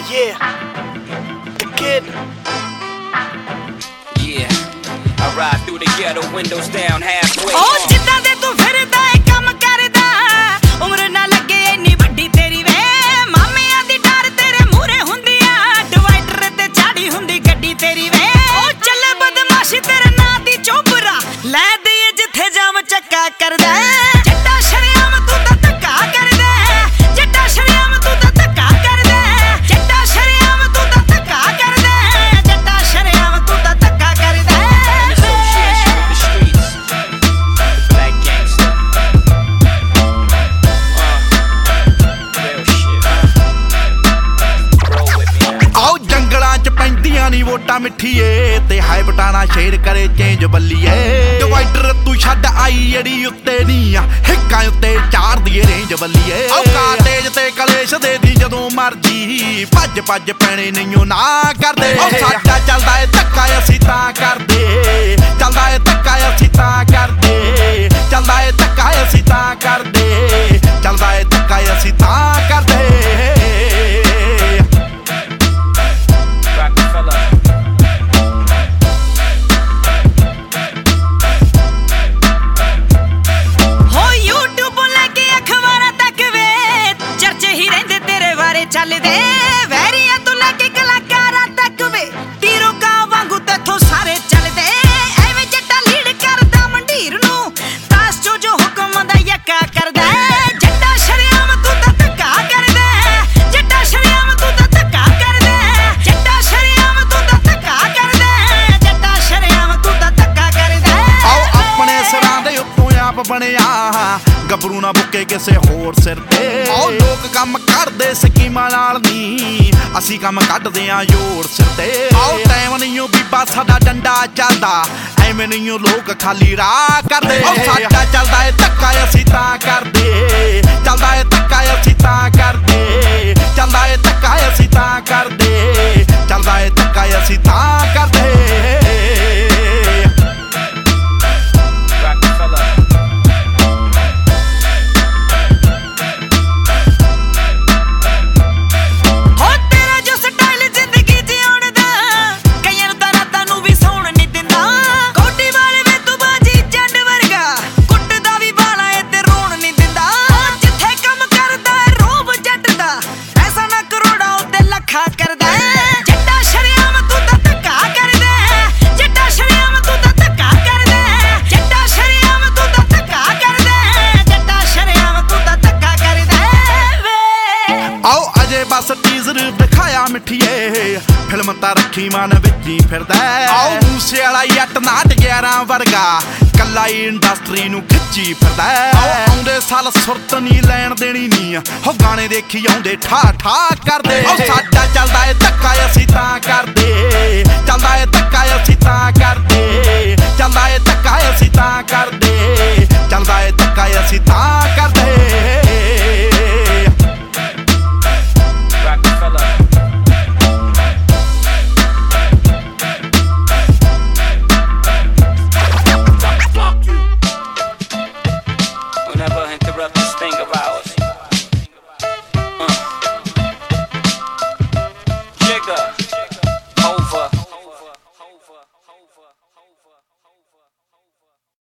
yeah, the kid. Yeah, I ride through the ghetto, windows down halfway. Oh, ਜਿੱਦਾਂ ਦੇ ਤੂੰ ਫਿਰਦਾ ਏ ਕੰਮ ਕਰਦਾ, ਉਮਰ ਨਾ ਲੱਗੇ ਇੰਨੀ ਵੱਡੀ ਤੇਰੀ ਵੇ। ਮਾਮਿਆਂ ਦੀ ਡਰ ਤੇਰੇ ਮੂਹਰੇ ਹੁੰਦੀ ਆ, ਡਿਵਾਈਡਰ ਤੇ ਚਾੜੀ ਹੁੰਦੀ ਗੱਡੀ ਤੇਰੀ ਵੇ। ਉਹ ਚੱਲੇ ਬਦਮਾਸ਼ੀ ਤੇਰੇ ਨਾਂ ਦੀ ਚੋਬਰਾ, ਲੈ ਦੇਈਏ ਜਿੱਥੇ ਜਾਮ ਚੱਕਾ ਕਰਦਾ। ਜੱਟਾ ਸ਼ਰਿਆਮ ਤੂੰ ਤਾਂ ਧੱਕਾ ਕਰਦਾ, ਜੱਟਾ ਸ਼ਰਿਆਮ ਤੂੰ ਤਾਂ ਧੱਕਾ ਕਰਦਾ, ਜੱਟਾ ਸ਼ਰਿਆਮ ਤੂੰ ਤਾਂ ਧੱਕਾ ਕਰਦਾ, ਜੱਟਾ ਸ਼ਰਿਆਮ ਤੂੰ ਤਾਂ ਧੱਕਾ ਕਰਦਾ। ਆਓ ਜੰਗਲਾਂ ਚ ਪੈਂਦੀਆਂ ਨੀ ਵੋਟਾਂ ਮਿੱਠੀਏ, ਤੇ ਹਾਏ ਬਟਾਣਾ ਸ਼ੇਰ ਕਰੇ ਚੇਂਜ ਬੱਲੀਏ। ਡਿਵਾਈਡਰ ਤੂੰ ਛੱਡ ਆਈ ਜਿਹੜੀ ਉੱਤੇ ਨੀ ਆ, ਹਿੱਕਾਂ ਉੱਤੇ ਚਾਰ ਦੀ ਰੇਂਜ ਬੱਲੀਏ। ਆਓ ਕਾਟੇਜ ਤੇ ਕਲੇਸ਼ ਦੇ ਦੀ ਜਦੋਂ ਮਰਜੀ, ਭੱਜ ਭੱਜ ਪੈਣੇ ਨਹੀਂਓ ਨਾ ਕਰਦੇ। ਉਹ ਸਾਡਾ ਚੱਲਦਾ ਏ ਧੱਕਾ ਅਸੀਂ ਤਾਂ ਕਰਦੇ, ਚੱਲਦਾ ਏ ਧੱਕਾ ਅਸੀਂ ਤਾਂ ਕਰਦੇ, ਚੱਲਦਾ ਏ ਧੱਕਾ ਅਸੀਂ ਤਾਂ ਕਰਦੇ, ਚੱਲਦਾ ਏ ਧੱਕਾ ਅਸੀਂ ਤਾਂ ਕਰਦੇ। ਚੱਲਦੇ ਵੈਰੀਆਂ ਤੋਂ ਲੈ ਕੇ ਕਲਾਕਾਰਾਂ ਤੱਕ ਵੇ, ਤੀਰੋ ਕਾਂ ਵਾਂਗੂ ਤੇਥੋਂ ਸਾਰੇ ਚੱਲਦੇ। ਐਵੇਂ ਜੱਟਾ ਲੀਡ ਕਰਦਾ ਮੰਡੀਰ ਨੂੰ, ਤਾਸ ਚੋ ਜੋ ਹੁਕਮ ਦਾ ਯੱਕਾ ਕਰਦਾ। ਜੱਟਾ ਸ਼ਰਿਆਮ ਤੂੰ ਤਾਂ ਧੱਕਾ ਕਰਦਾ, ਜੱਟਾ ਸ਼ਰਿਆਮ ਤੂੰ ਤਾਂ ਧੱਕਾ ਕਰਦਾ, ਜੱਟਾ ਸ਼ਰਿਆਮ ਤੂੰ ਤਾਂ ਧੱਕਾ ਕਰਦਾ, ਜੱਟਾ ਸ਼ਰਿਆਮ ਤੂੰ ਤਾਂ ਧੱਕਾ ਕਰਦਾ। ਆਓ ਆਪਣੇ ਸਿਰਾਂ ਦੇ ਉੱਤੋਂ ਆਪ ਬਣਿਆ, ਗੱਭਰੂ ਨਾ ਬੁੱਕੇ ਕਿਸੇ ਹੋਰ ਸਿਰ ਤੇ। ਆਓ ਲੋਕ ਕੰਮ ਕਰਦੇ ਸਕੀਮਾਂ ਨਾਲ ਨੀ, ਅਸੀਂ ਕੰਮ ਕੱਢਦੇ ਆਂ ਜੋਰ ਸਿਰ ਤੇ। ਆਓ ਟਾਈਮ ਨਹੀਂਓ ਬੀਬਾ ਸਾਡਾ ਡੰਡਾ ਚੱਲਦਾ, ਐਵੇਂ ਨਹੀਂਓ ਲੋਕ ਖਾਲੀ ਰਾਹ ਕਰਦੇ। ਆਓ ਸਾਡਾ ਚੱਲਦਾ ਏ ਧੱਕਾ ਅਸੀਂ ਤਾਂ ਕਰਦੇ, ਚੱਲਦਾ ਏ ਧੱਕਾ ਅਸੀਂ ਤਾਂ ਕਰਦੇ, ਚੱਲਦਾ ਏ ਧੱਕਾ ਅਸੀਂ ਤਾਂ ਕਰਦੇ, ਚੱਲਦਾ ਏ ਧੱਕਾ ਅਸੀਂ ਤਾਂ ਕਰਦੇ। ਕਰਦਾ ਜੱਟਾ ਸ਼ਰਿਆਮ ਤੂੰ ਤਾਂ ਧੱਕਾ ਕਰਦਾ, ਜੱਟਾ ਸ਼ਰਿਆਮ ਤੂੰ ਤਾਂ ਧੱਕਾ ਕਰਦਾ, ਜੱਟਾ ਸ਼ਰਿਆਮ ਤੂੰ ਤਾਂ ਧੱਕਾ ਕਰਦਾ, ਜੱਟਾ ਸ਼ਰਿਆਮ ਤੂੰ ਤਾਂ ਧੱਕਾ ਕਰਦਾ ਵੇ। ਆਓ ਅਜੇ ਬਸ ਟੀਜ਼ਰ ਦਿਖਾਇਆ ਮਿੱਠੀਏ, ਫਿਲਮ ਤਾਂ ਰੱਖੀ ਮਨ ਵਿੱਚ ਹੀ ਫਿਰਦਾ। ਆਓ ਮੂਸੇ ਵਾਲਾ ਜੱਟ ਨਾਟ 11 ਵਰਗਾ, ਕੱਲਾ ਹੀ ਇੰਡਸਟਰੀ ਨੂੰ ਖਿੱਚੀ ਫਿਰਦਾ। ਆਓ ਆਉਂਦੇ ਸਾਲ ਸੁਰਤ ਨੀ ਲੈਣ ਦੇਣੀ ਨੀ, ਹੋ ਗਾਣੇ ਦੇਖੀ ਆਉਂਦੇ ਠਾ ਠਾ ਕਰਦੇ। ਉਹ ਸਾਡਾ ਚੱਲਦਾ ਏ ਧੱਕਾ ਅਸੀਂ ਤਾਂ ਕਰਦੇ, ਚੱਲਦਾ ਏ ਧੱਕਾ ਅਸੀਂ ਤਾਂ ਕਰਦੇ, ਚੱਲਦਾ ਏ ਧੱਕਾ ਅਸੀਂ ਤਾਂ ਕਰਦੇ, ਚੱਲਦਾ ਏ